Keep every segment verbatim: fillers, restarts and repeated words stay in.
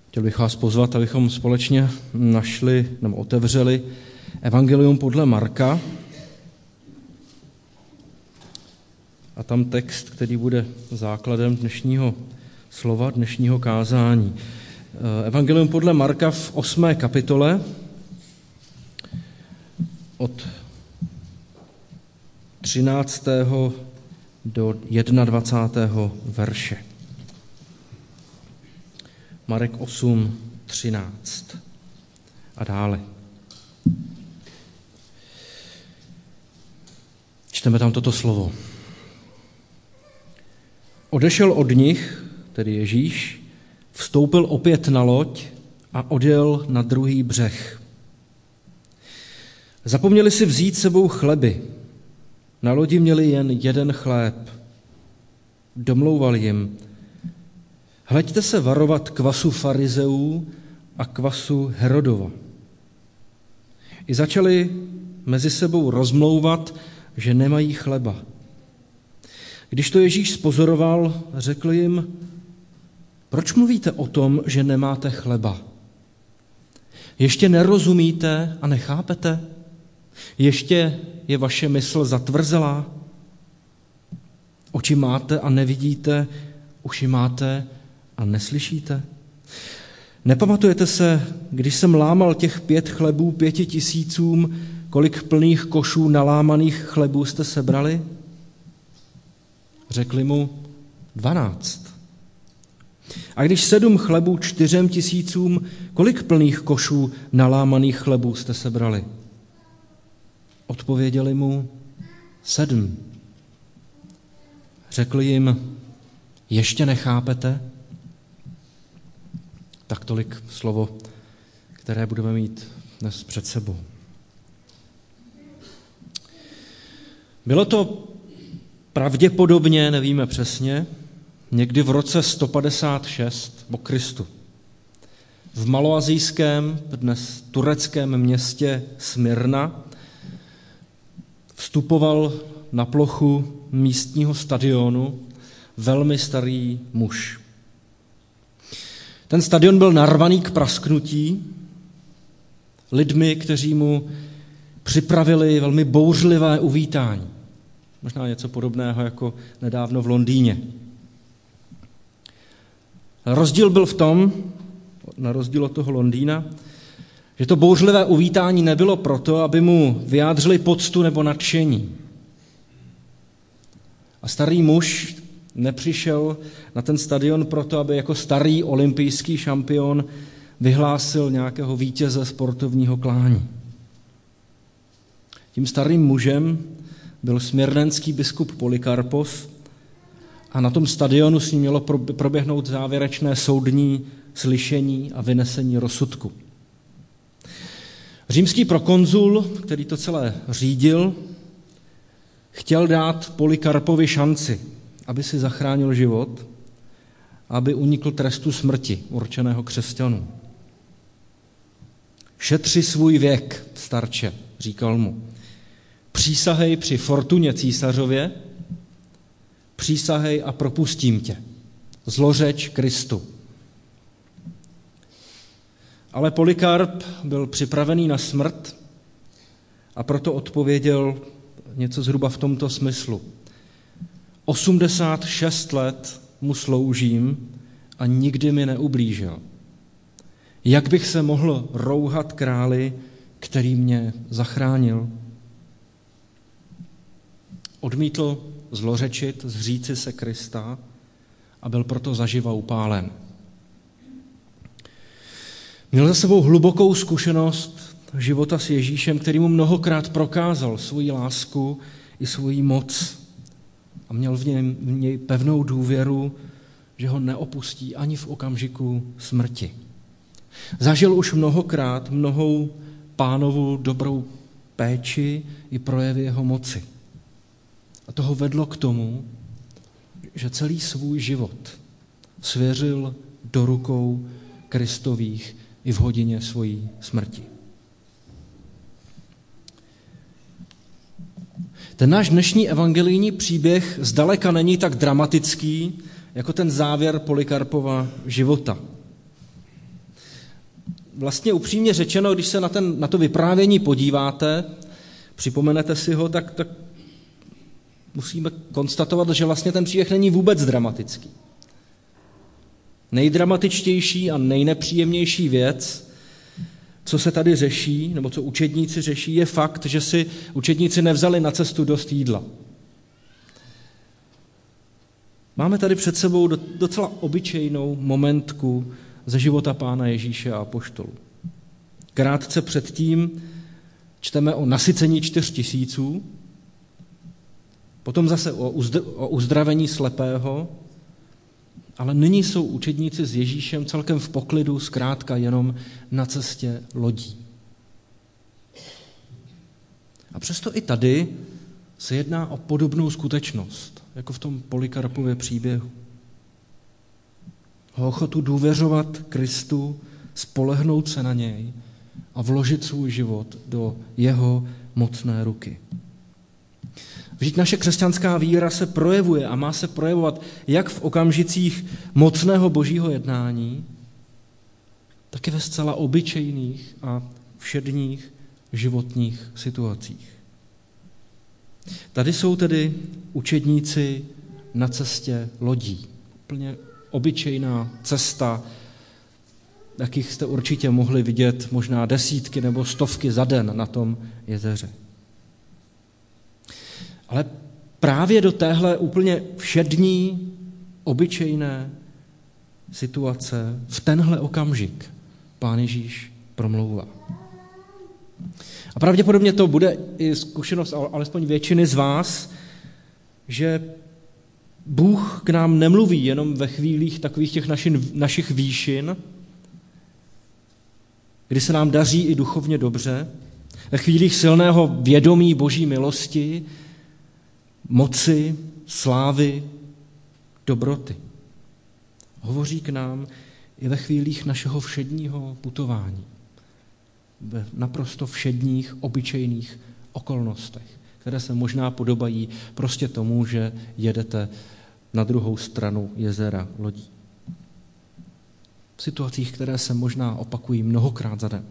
Chtěl bych vás pozvat, abychom společně našli nebo otevřeli Evangelium podle Marka. A tam text, který bude základem dnešního slova, dnešního kázání. Evangelium podle Marka v osmé kapitole od třináctého do dvacátého prvního verše. Marek osm, třináct a dále. Čteme tam toto slovo. Odešel od nich, tedy Ježíš, vstoupil opět na loď a odjel na druhý břeh. Zapomněli si vzít sebou chleby. Na lodi měli jen jeden chléb. Domlouval jim: hleďte se varovat kvasu farizeů a kvasu Herodova. I začali mezi sebou rozmlouvat, že nemají chleba. Když to Ježíš spozoroval, řekl jim: proč mluvíte o tom, že nemáte chleba? Ještě nerozumíte a nechápete? Ještě je vaše mysl zatvrzelá? Oči máte a nevidíte, uši máte a neslyšíte? Nepamatujete se, když jsem lámal těch pět chlebů pěti tisícům, kolik plných košů nalámaných chlebů jste sebrali? Řekli mu: dvanáct. A když sedm chlebů čtyřem tisícům, kolik plných košů nalámaných chlebů jste sebrali? Odpověděli mu: sedm. Řekl jim: ještě nechápete? Tak tolik slovo, které budeme mít dnes před sebou. Bylo to pravděpodobně, nevíme přesně, někdy v roce sto padesát šest po Kristu. V maloasijském, dnes tureckém městě Smyrna vstupoval na plochu místního stadionu velmi starý muž. Ten stadion byl narvaný k prasknutí lidmi, kteří mu připravili velmi bouřlivé uvítání. Možná něco podobného jako nedávno v Londýně. Rozdíl byl v tom, na rozdíl od toho Londýna, že to bouřlivé uvítání nebylo proto, aby mu vyjádřili poctu nebo nadšení. A starý muž nepřišel na ten stadion proto, aby jako starý olympijský šampion vyhlásil nějakého vítěze sportovního klání. Tím starým mužem byl smyrnenský biskup Polykarpos a na tom stadionu s ním mělo proběhnout závěrečné soudní slyšení a vynesení rozsudku. Římský prokonzul, který to celé řídil, chtěl dát Polykarpovi šanci, aby si zachránil život, aby unikl trestu smrti určeného křesťanů. Šetři svůj věk, starče, říkal mu. Přísahej při fortuně císařově, přísahej a propustím tě. Zlořeč Kristu. Ale Polykarp byl připravený na smrt a proto odpověděl něco zhruba v tomto smyslu. osmdesát šest let mu sloužím a nikdy mi neublížil. Jak bych se mohl rouhat králi, který mě zachránil? Odmítl zlořečit, zříci se Krista a byl proto zaživa upálen. Měl za sebou hlubokou zkušenost života s Ježíšem, který mu mnohokrát prokázal svoji lásku i svoji moc. A měl v něm, v něj pevnou důvěru, že ho neopustí ani v okamžiku smrti. Zažil už mnohokrát mnohou Pánovu dobrou péči i projevy jeho moci. A to ho vedlo k tomu, že celý svůj život svěřil do rukou Kristových i v hodině svojí smrti. Ten náš dnešní evangelijní příběh zdaleka není tak dramatický, jako ten závěr Polykarpova života. vlastně upřímně řečeno, když se na, ten, na to vyprávění podíváte, připomenete si ho, tak, tak musíme konstatovat, že vlastně ten příběh není vůbec dramatický. Nejdramatičtější a nejnepříjemnější věc, co se tady řeší, nebo co učedníci řeší, je fakt, že si učedníci nevzali na cestu dost jídla. Máme tady před sebou docela obyčejnou momentku ze života Pána Ježíše a apoštolů. Krátce předtím čteme o nasycení čtyř tisíců, potom zase o uzdravení slepého, ale nyní jsou učedníci s Ježíšem celkem v poklidu, zkrátka jenom na cestě lodí. A přesto i tady se jedná o podobnou skutečnost, jako v tom Polikarpově příběhu. O ochotu důvěřovat Kristu, spolehnout se na něj a vložit svůj život do jeho mocné ruky. Vždyť naše křesťanská víra se projevuje a má se projevovat jak v okamžicích mocného božího jednání, tak i ve zcela obyčejných a všedních životních situacích. Tady jsou tedy učedníci na cestě lodí. Úplně obyčejná cesta, jakých jste určitě mohli vidět možná desítky nebo stovky za den na tom jezeře. Ale právě do téhle úplně všední, obyčejné situace v tenhle okamžik Pán Ježíš promlouvá. A pravděpodobně to bude i zkušenost alespoň většiny z vás, že Bůh k nám nemluví jenom ve chvílích takových těch našich, našich výšin, kdy se nám daří i duchovně dobře, ve chvílích silného vědomí boží milosti, moci, slávy, dobroty. Hovoří k nám i ve chvílích našeho všedního putování, ve naprosto všedních, obyčejných okolnostech, které se možná podobají prostě tomu, že jedete na druhou stranu jezera lodí. V situacích, které se možná opakují mnohokrát za den.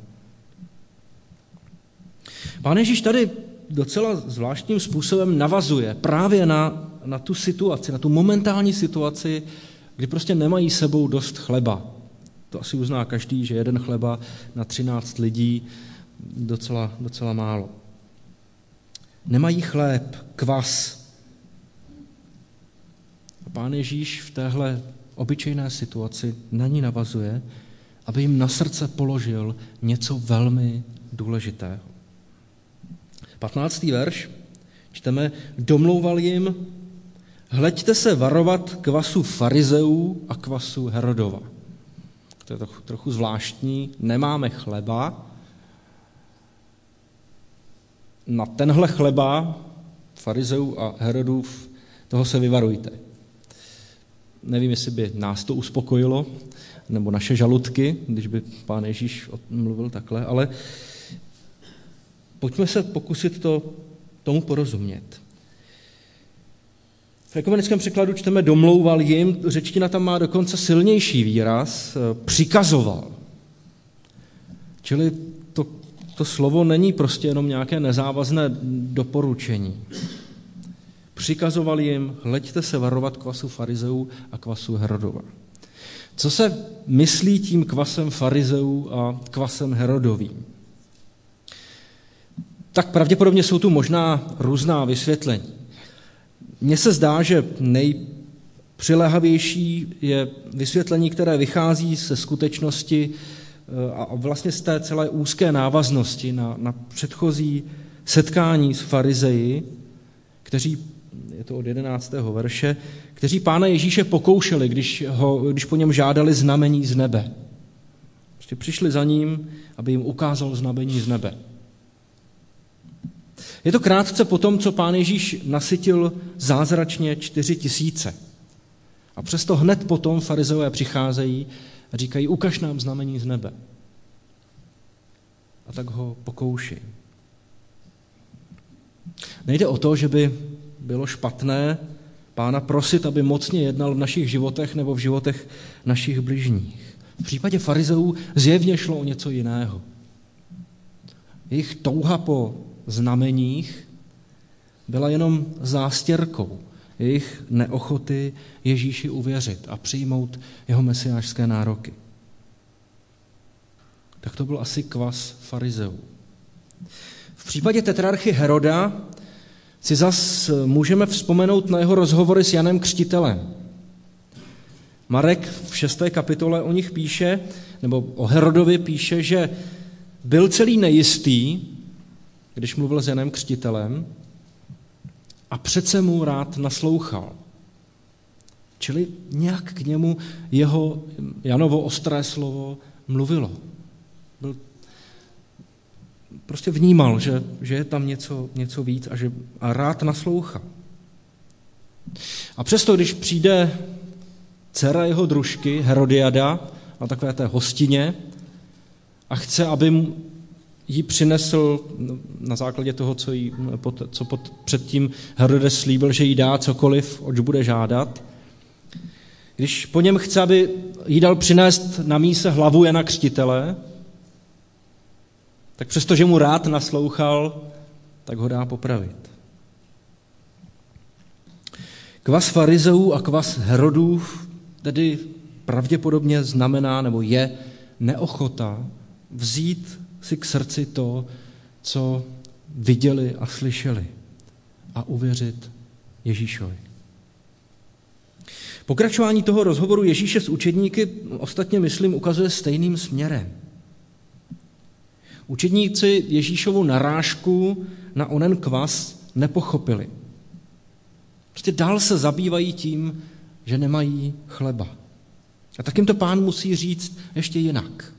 Pán Ježíš tady docela zvláštním způsobem navazuje právě na, na tu situaci, na tu momentální situaci, kdy prostě nemají sebou dost chleba. To asi uzná každý, že jeden chleba na třináct lidí docela, docela málo. Nemají chléb, kvas. A Pán Ježíš v téhle obyčejné situaci na ní navazuje, aby jim na srdce položil něco velmi důležitého. patnáctý verš, čteme, domlouval jim, hleďte se varovat kvasu farizeů a kvasu Herodova. To je trochu, trochu zvláštní, nemáme chleba, na tenhle chleba farizeů a Herodův, toho se vyvarujte. Nevím, jestli by nás to uspokojilo, nebo naše žaludky, když by Pán Ježíš mluvil takhle, ale pojďme se pokusit to, tomu porozumět. V ekumenickém překladu čteme domlouval jim, řečtina tam má dokonce silnější výraz, přikazoval. Čili to, to slovo není prostě jenom nějaké nezávazné doporučení. Přikazoval jim, hleďte se varovat kvasu farizeů a kvasu Herodova. Co se myslí tím kvasem farizeů a kvasem Herodovým? Tak pravděpodobně jsou tu možná různá vysvětlení. Mně se zdá, že nejpřiléhavější je vysvětlení, které vychází ze skutečnosti a vlastně z té celé úzké návaznosti na, na předchozí setkání s farizeji, kteří, je to od jedenáctého verše, kteří Pána Ježíše pokoušeli, když, ho, když po něm žádali znamení z nebe. Prostě přišli za ním, aby jim ukázal znamení z nebe. Je to krátce po tom, co Pán Ježíš nasytil zázračně čtyři tisíce. A přesto hned potom farizeové přicházejí a říkají, ukaž nám znamení z nebe. A tak ho pokouší. Nejde o to, že by bylo špatné Pána prosit, aby mocně jednal v našich životech nebo v životech našich bližních. V případě farizeů zjevně šlo o něco jiného. Jejich touha po znameních byla jenom zástěrkou jejich neochoty Ježíši uvěřit a přijmout jeho mesiášské nároky. Tak to byl asi kvas farizeů. V případě tetrarchy Heroda si zas můžeme vzpomenout na jeho rozhovory s Janem Křtitelem. Marek v šesté kapitole o nich píše, nebo o Herodovi píše, že byl celý nejistý, když mluvil s Janem Křtitelem, a přece mu rád naslouchal. Čili nějak k němu jeho Janovo ostré slovo mluvilo. Byl, prostě vnímal, že, že je tam něco, něco víc a, že, a rád naslouchal. A přesto, když přijde dcera jeho družky, Herodiada, na takové té hostině a chce, aby jí přinesl na základě toho, co, jí, co pod, předtím Herodes slíbil, že jí dá cokoliv, oč bude žádat. Když po něm chce, aby jí dal přinést na míse hlavu Jana Křtitele, tak přestože mu rád naslouchal, tak ho dá popravit. Kvas farizeů a kvas Herodův tedy pravděpodobně znamená, nebo je neochota vzít si k srdci to, co viděli a slyšeli a uvěřit Ježíšovi. Pokračování toho rozhovoru Ježíše s učedníky ostatně, myslím, ukazuje stejným směrem. Učedníci Ježíšovu narážku na onen kvas nepochopili. Prostě dál se zabývají tím, že nemají chleba. A tak jim to Pán musí říct ještě jinak.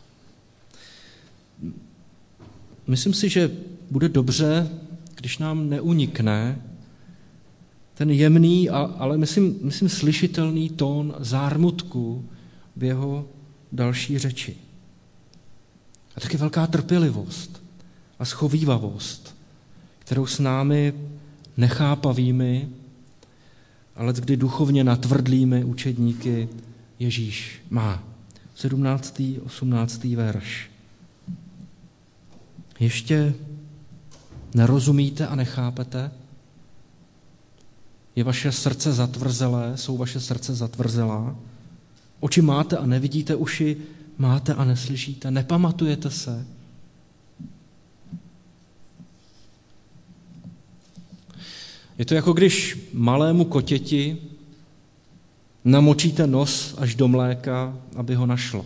Myslím si, že bude dobře, když nám neunikne ten jemný, ale myslím, myslím slyšitelný tón zármutku v jeho další řeči. A taky velká trpělivost a schovívavost, kterou s námi nechápavými, ale kdy duchovně natvrdlými učedníky Ježíš má. sedmnáctý osmnáctý verš. Ještě nerozumíte a nechápete? Je vaše srdce zatvrzelé, jsou vaše srdce zatvrzelá? Oči máte a nevidíte, uši máte a neslyšíte, nepamatujete se? Je to jako když malému kotěti namočíte nos až do mléka, aby ho našlo.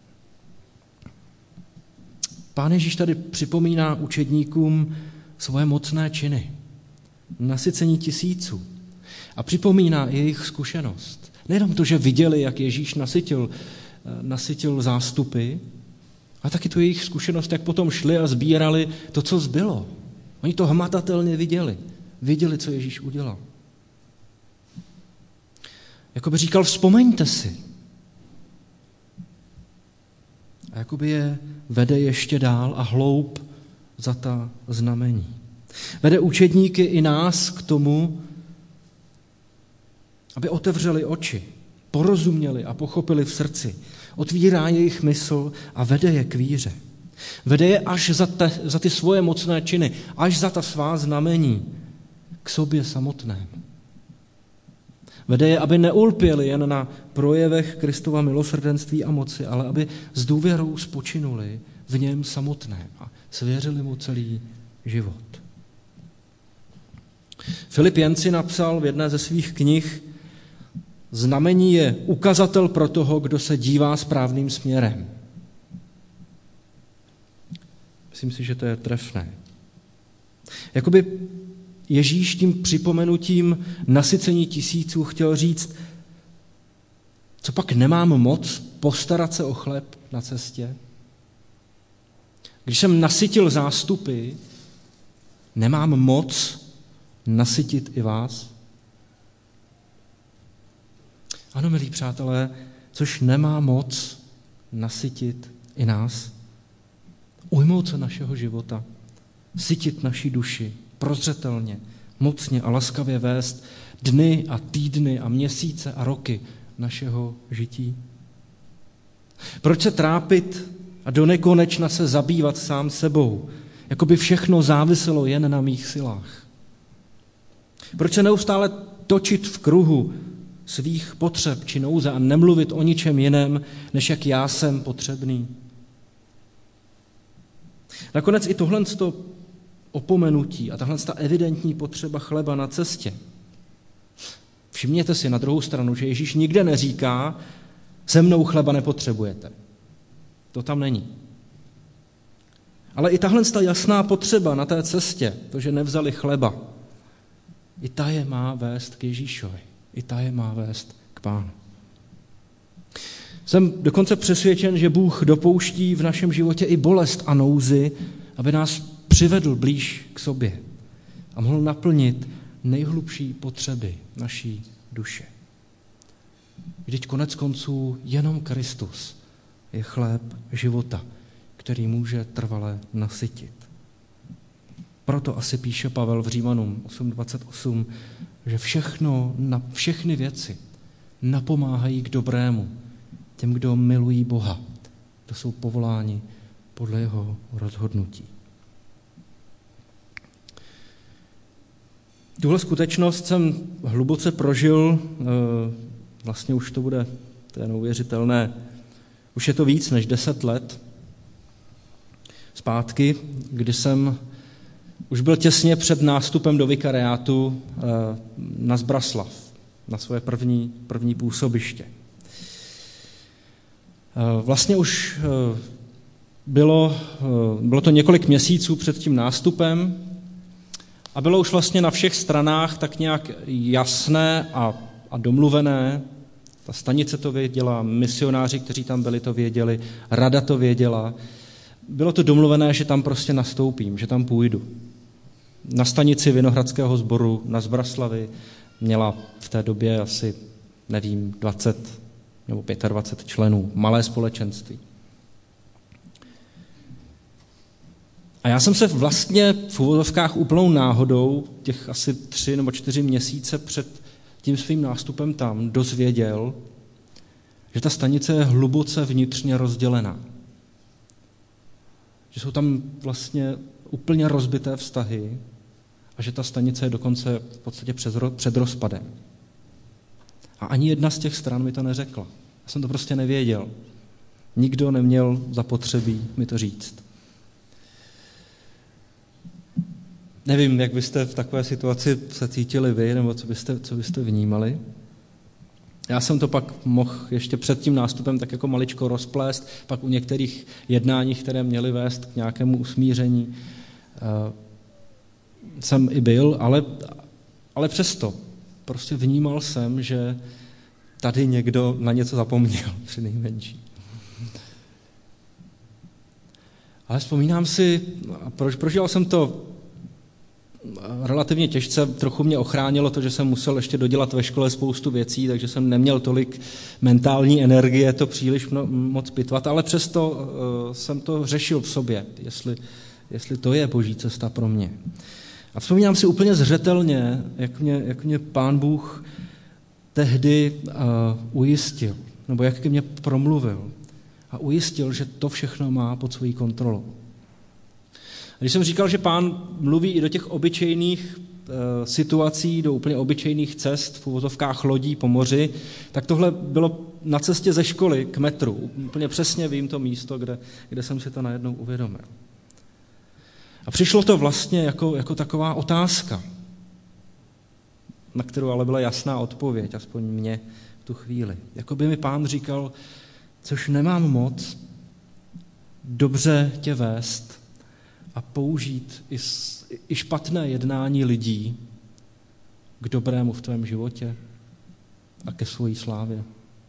Pán Ježíš tady připomíná učedníkům svoje mocné činy, nasycení tisíců a připomíná i jejich zkušenost. Nejenom to, že viděli, jak Ježíš nasytil, nasytil zástupy, a taky tu jejich zkušenost, jak potom šli a sbírali to, co zbylo. Oni to hmatatelně viděli. Viděli, co Ježíš udělal. Jakoby říkal, vzpomeňte si. A jakoby je vede ještě dál a hloub za ta znamení. Vede učedníky i nás k tomu, aby otevřeli oči, porozuměli a pochopili v srdci. Otvírá jejich mysl a vede je k víře. Vede je až za, te, za ty svoje mocné činy, až za ta svá znamení k sobě samotnému. Vede je, aby neulpěli jen na projevech Kristova milosrdenství a moci, ale aby s důvěrou spočinuli v něm samotném a svěřili mu celý život. Filip Jenci napsal v jedné ze svých knih: znamení je ukazatel pro toho, kdo se dívá správným směrem. Myslím si, že to je trefné. Jakoby Ježíš tím připomenutím nasycení tisíců chtěl říct, co pak nemám moc postarat se o chléb na cestě? Když jsem nasytil zástupy, nemám moc nasytit i vás? Ano, milí přátelé, což nemá moc nasytit i nás? Ujmout se našeho života, sytit naší duši, prozřetelně, mocně a laskavě vést dny a týdny a měsíce a roky našeho žití. Proč se trápit a do nekonečna se zabývat sám sebou, jako by všechno záviselo jen na mých silách? Proč se neustále točit v kruhu svých potřeb či nouze a nemluvit o ničem jiném, než jak já jsem potřebný? Nakonec i tohle opomenutí a tahle evidentní potřeba chleba na cestě. Všimněte si na druhou stranu, že Ježíš nikde neříká, se mnou chleba nepotřebujete. To tam není. Ale i tahle jasná potřeba na té cestě, to, že nevzali chleba, i ta je má vést k Ježíšovi. I ta je má vést k Pánu. Jsem dokonce přesvědčen, že Bůh dopouští v našem životě i bolest a nouzi, aby nás přivedl blíž k sobě a mohl naplnit nejhlubší potřeby naší duše. Vždyť konec konců jenom Kristus je chléb života, který může trvale nasytit. Proto asi píše Pavel v Římanům osm dvacet osm, že všechno, na všechny věci napomáhají k dobrému těm, kdo milují Boha. To jsou povoláni podle jeho rozhodnutí. Tuhle skutečnost jsem hluboce prožil, vlastně už to bude, to je neuvěřitelné, už je to víc než deset let zpátky, kdy jsem už byl těsně před nástupem do vikariátu na Zbraslav, na svoje první, první působiště. Vlastně už bylo, bylo to několik měsíců před tím nástupem a bylo už vlastně na všech stranách tak nějak jasné a, a domluvené. Ta stanice to věděla, misionáři, kteří tam byli, to věděli, rada to věděla. Bylo to domluvené, že tam prostě nastoupím, že tam půjdu. Na stanici Vinohradského sboru na Zbraslavi měla v té době asi, nevím, dvacet nebo dvacet pět členů, malé společenství. A já jsem se vlastně v uvozovkách úplnou náhodou těch asi tři nebo čtyři měsíce před tím svým nástupem tam dozvěděl, že ta stanice je hluboce vnitřně rozdělená. Že jsou tam vlastně úplně rozbité vztahy a že ta stanice je dokonce v podstatě před rozpadem. A ani jedna z těch stran mi to neřekla. Já jsem to prostě nevěděl. Nikdo neměl zapotřebí mi to říct. Nevím, jak byste v takové situaci se cítili vy, nebo co byste, co byste vnímali. Já jsem to pak mohl ještě před tím nástupem tak jako maličko rozplést, pak u některých jednání, které měly vést k nějakému usmíření, jsem i byl, ale, ale přesto prostě vnímal jsem, že tady někdo na něco zapomněl, při nejmenší. Ale vzpomínám si, proč prožil jsem to relativně těžce, trochu mě ochránilo to, že jsem musel ještě dodělat ve škole spoustu věcí, takže jsem neměl tolik mentální energie to příliš moc pitvat, ale přesto uh, jsem to řešil v sobě, jestli, jestli to je boží cesta pro mě. A vzpomínám si úplně zřetelně, jak mě, jak mě Pán Bůh tehdy uh, ujistil, nebo jak ke mně promluvil a ujistil, že to všechno má pod svojí kontrolou. Když jsem říkal, že Pán mluví i do těch obyčejných e, situací, do úplně obyčejných cest, v uvozovkách lodí po moři, tak tohle bylo na cestě ze školy k metru. Úplně přesně vím to místo, kde, kde jsem si to najednou uvědomil. A přišlo to vlastně jako, jako taková otázka, na kterou ale byla jasná odpověď, aspoň mě v tu chvíli. Jakoby mi Pán říkal, což nemám moc, dobře tě vést a použít i, i špatné jednání lidí k dobrému v tvém životě a ke svojí slávě.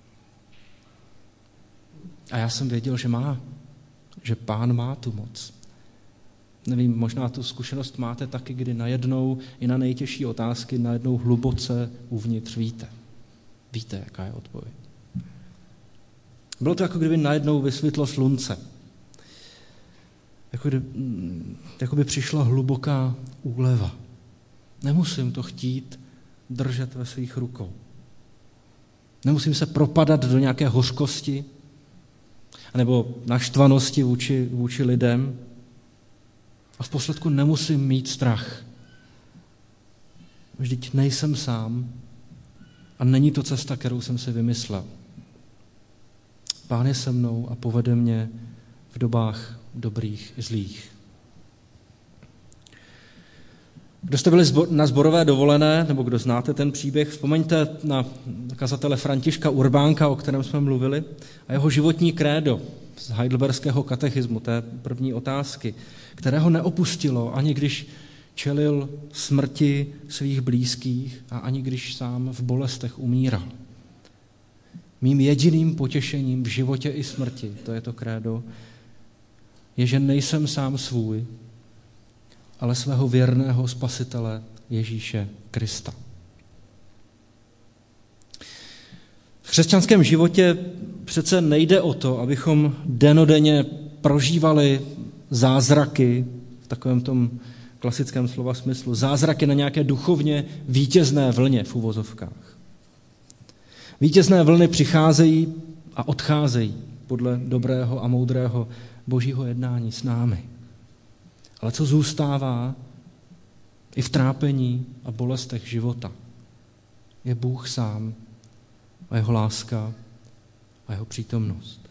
A já jsem věděl, že má, že Pán má tu moc. Nevím, možná tu zkušenost máte taky, kdy najednou i na nejtěžší otázky najednou hluboce uvnitř víte. Víte, jaká je odpověď. Bylo to, jako kdyby najednou vysvětlo slunce. Jako, kdy, jako by přišla hluboká úleva. Nemusím to chtít držet ve svých rukou. Nemusím se propadat do nějaké hořkosti, nebo naštvanosti vůči, vůči lidem. A v posledku nemusím mít strach. Vždyť nejsem sám a není to cesta, kterou jsem si vymyslel. Pán je se mnou a povede mě v dobách dobrých i zlých. Kdo jste byli na sborové dovolené, nebo kdo znáte ten příběh, vzpomeňte na kazatele Františka Urbánka, o kterém jsme mluvili, a jeho životní krédo z heidelberského katechismu, té první otázky, kterého neopustilo, ani když čelil smrti svých blízkých a ani když sám v bolestech umíral. Mým jediným potěšením v životě i smrti, to je to krédo, je, že nejsem sám svůj, ale svého věrného spasitele Ježíše Krista. V křesťanském životě přece nejde o to, abychom dennodenně prožívali zázraky v takovém tom klasickém slova smyslu, zázraky na nějaké duchovně vítězné vlně v uvozovkách. Vítězné vlny přicházejí a odcházejí podle dobrého a moudrého božího jednání s námi. Ale co zůstává i v trápení a bolestech života, je Bůh sám a jeho láska a jeho přítomnost.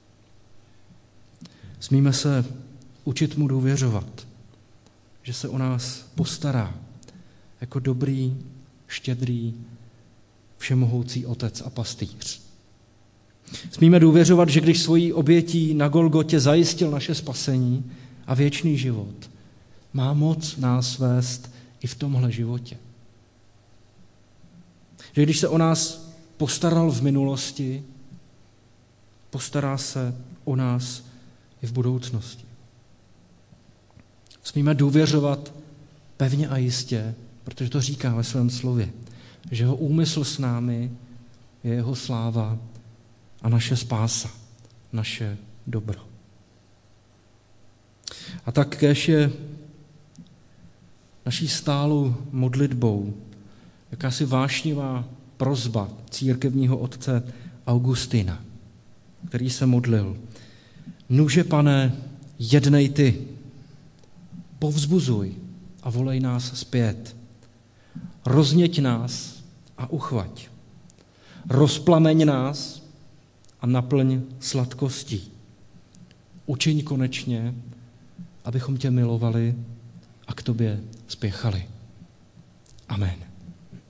Smíme se učit mu důvěřovat, že se o nás postará jako dobrý, štědrý, všemohoucí otec a pastýř. Smíme důvěřovat, že když svojí obětí na Golgotě zajistil naše spasení a věčný život, má moc nás vést i v tomhle životě. Že když se o nás postaral v minulosti, postará se o nás i v budoucnosti. Smíme důvěřovat pevně a jistě, protože to říká ve svém slově, že jeho úmysl s námi je jeho sláva a naše spása, naše dobro. A tak kéž je naší stálou modlitbou jakási vášnivá prosba církevního otce Augustina, který se modlil. Nuže, Pane, jednej ty, povzbuzuj a volej nás zpět. Rozněť nás a uchvať. Rozplameň nás a naplň sladkostí. Učiň konečně, abychom tě milovali a k tobě spěchali. Amen.